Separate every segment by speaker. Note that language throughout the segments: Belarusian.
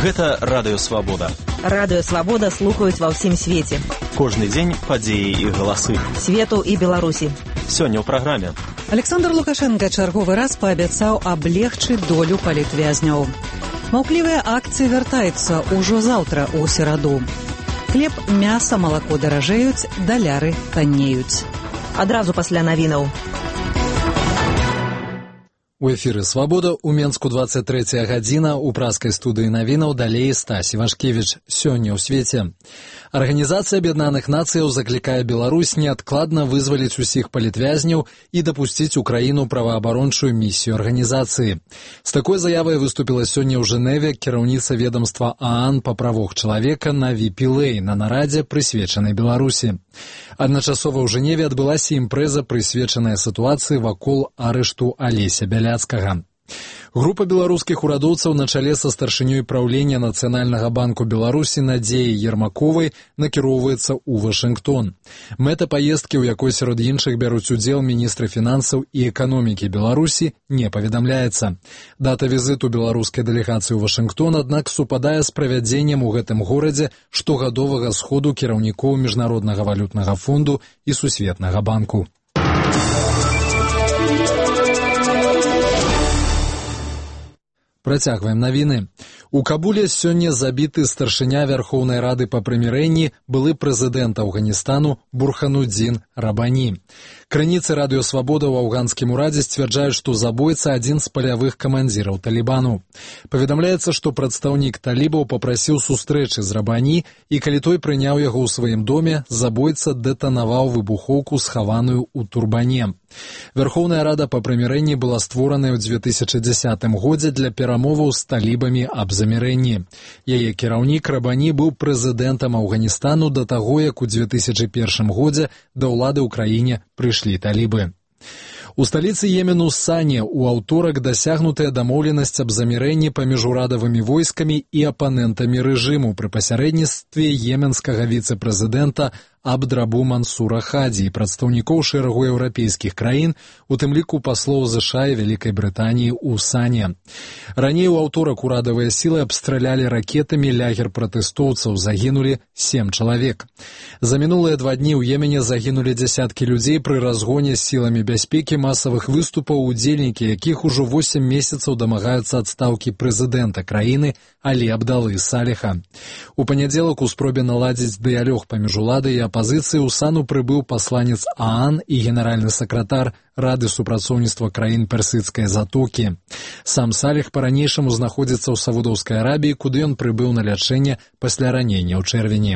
Speaker 1: Гэта Радыё Свабода.
Speaker 2: Радыё Свабода слухаюць ва ўсім свеце.
Speaker 1: Кожны дзень падзеі і галасы.
Speaker 2: Свету і Беларусі.
Speaker 1: Сёння ў праграме.
Speaker 3: Александр Лукашенко чарговы раз паабяцаў аблегчыць долю палітвязняў. Маўклівыя акцыі вяртаюцца ўжо заўтра ў сераду. Хлеб, мяса, малако даражэюць, даляры таннеюць.
Speaker 2: Адразу пасля навінаў.
Speaker 4: У эфіры «Свабода» у Менску 23 гадзіна, у праскай студыі навінаў далей Стась Івашкевіч. Сёння ў свеце. Арганізацыя Аб'яднаных Нацыяў заклікае Беларусь неадкладна вызваліць усіх палітвязняў і дапусціць у краіну праваабарончую місію арганізацыі. З такой заявай выступіла сёння ў Жэневе кіраўніца ведомства ААН па правах чалавека Наві Пілэй на нарадзе, прысвечанай Беларусі. Адначасова ў Жэневе адбылася імпрэза, прысвечаная сітуацыі вакол арышту Алеся Бяляцкага. Група беларускіх урадоўцаў на чале са старшынёй праўлення Нацыянальнага банку Беларусі Надзеяй Ермаковай накіроўваецца ў Вашынгтон. Мэта паездкі, у якой сярод іншых бяруць удзел міністры фінансаў і эканомікі Беларусі, не паведамляецца. Дата візіту беларускай дэлегацыі ў Вашынгтон, аднак, супадае з правядзеннем у гэтым горадзе штогадовага сходу кіраўнікоў Міжнароднага валютнага фонду і Сусветнага банку. Працягваем навіны. У Кабуле сёння забіты старшыня Вярхоўнай Рады па прымірэнні, былы прэзідэнт Афганістану Бурханудзін Рабані. Крыніцы Радыё Свабода ў афганскім урадзе сцвярджаюць, што забойца адзін з палявых камандзіраў Талібану. Паведамляецца, што прадстаўнік талібаў папрасіў сустрэчы з Рабані, і калі той прыняў яго ў сваім доме, забойца дэтанаваў выбухоўку, схаваную ў турбане. Верховная Рада па прымірэнні была створаная ў 2010 годзе для перамоваў з талібамі аб замірэнні. Яе кіраўнік Рабані быў прэзідэнтам Афганістану да таго, як у 2001 годзе да ўлады ў краіне прыйшлі талібы. У сталіцы Йемену Сане ў аўторак дасягнутая дамоўленасць аб замірэнні паміж урадавымі войскамі і апанентамі рэжыму пры пасярэдніцтве йеменскага віцэ-прэзідэнта Абдрабу Мансура Хадзі і прадстаўнікоў шэрагу еўрапейскіх краін, у тым ліку паслоў ЗША і Вялікай Брытаніі ў Сане. Раней у аўторак урадавыя сілы абстралялі ракетамі лагер пратэстоўцаў, загінулі 7 чалавек. За мінулыя 2 дні ў Йемене загінулі дзясяткі людзей пры разгоне з сіламі бяспекі масавых выступаў, удзельнікі якіх ужо 8 месяцаў дамагаюцца адстаўкі прэзідэнта краіны Алі Абдалы Саліха. У панядзелак у спробе наладзіць дыялог паміж уладай і апазіцыі ў Сану прыбыў пасланец ААН і генеральны сакратар Рады супрацоўніцтва краін Персідскай затокі. Сам Саліх па-ранейшаму знаходзіцца ў Саудаўскай Арабіі, куды ён прыбыў на лячэнне пасля ранення ў чэрвені.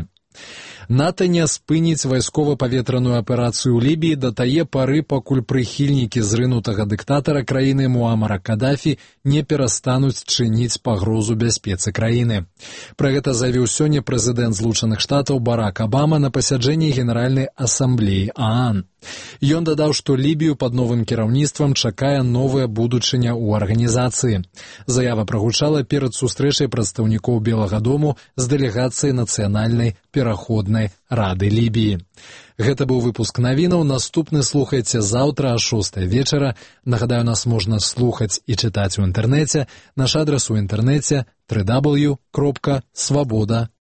Speaker 4: НАТО не спыніць вайскова-паветраную аперацыю ў Лібіі да тае пары, пакуль прыхільнікі зрынутага дыктатара краіны Муамара Кадафі не перастануць чыніць пагрозу бяспецы краіны. Пра гэта заявіў сёння прэзідэнт Злучаных Штатаў Барак Абама на пасяджэнні Генеральнай асамблеі ААН. Ён дадаў, што Лібію пад новым кіраўніцтвам чакае новая будучыня ў арганізацыі. Заява прагучала перад сустрэчай прадстаўнікоў Белага дому з дэлегацыяй Нацыянальнай пераходнай Рады Лібіі. Гэта быў выпуск навінаў. Наступны слухайце заўтра о 6 вечара. Нагадаю, нас можна слухаць і чытаць у інтэрнэце. Наш адрас у інтэрнэце www.swaboda.org.